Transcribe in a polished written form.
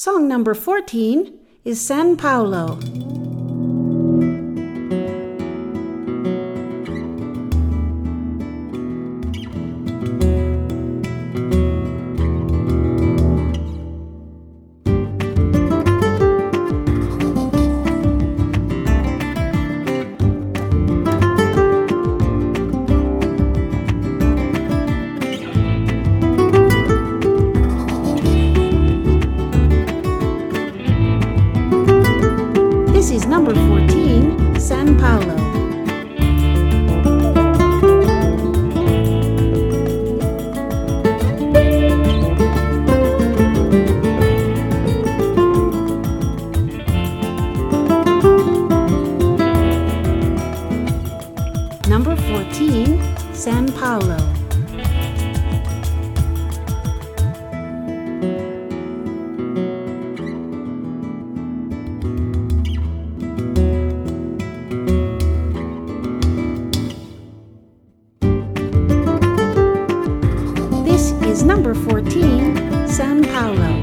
Song number 14 is San Paulo. This is number 14, San Paulo. Number 14, San Paulo. This is number 14, San Paulo.